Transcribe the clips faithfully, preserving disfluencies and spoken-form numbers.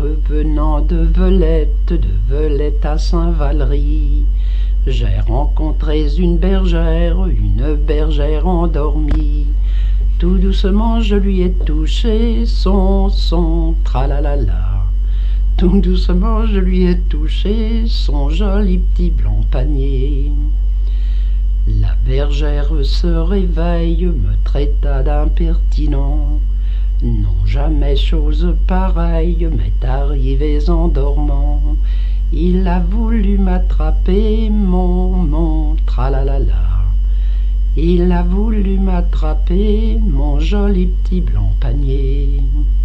revenant de Velette, de Velette à Saint-Valery, j'ai rencontré une bergère, une bergère endormie. Tout doucement je lui ai touché son, son, tralalala. Tout doucement je lui ai touché son joli petit blanc panier. La bergère se réveille, me traita d'impertinent. Non, jamais chose pareille m'est arrivée en dormant. Il a voulu m'attraper, mon, mon, tralalala. Il a voulu m'attraper, mon joli petit blanc panier.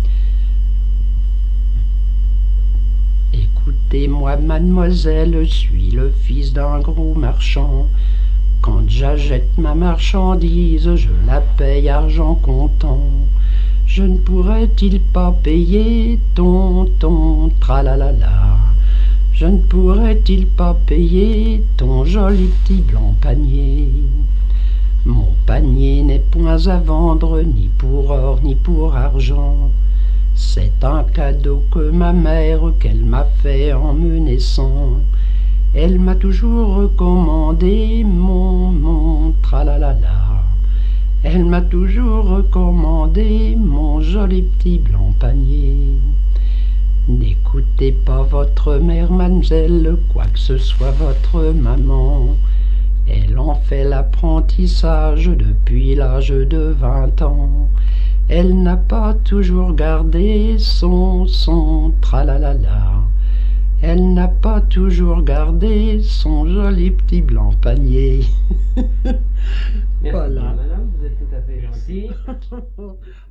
Écoutez-moi, mademoiselle, je suis le fils d'un gros marchand. Quand j'achète ma marchandise, je la paye argent comptant. Je ne pourrais-il pas payer ton, ton, tralalala? Je ne pourrais-il pas payer ton joli petit blanc panier? Mon panier n'est point à vendre, ni pour or, ni pour argent. C'est un cadeau que ma mère, qu'elle m'a fait en me naissant. Elle m'a toujours recommandé mon, mon, tralalala. Elle m'a toujours recommandé mon joli petit blanc panier. N'écoutez pas votre mère, mademoiselle, quoi que ce soit votre maman. Elle en fait l'apprentissage depuis l'âge de vingt ans. Elle n'a pas toujours gardé son, son, tralalala. Elle n'a pas toujours gardé son joli petit blanc panier. Merci Voilà. bien, madame, vous êtes tout à fait gentille.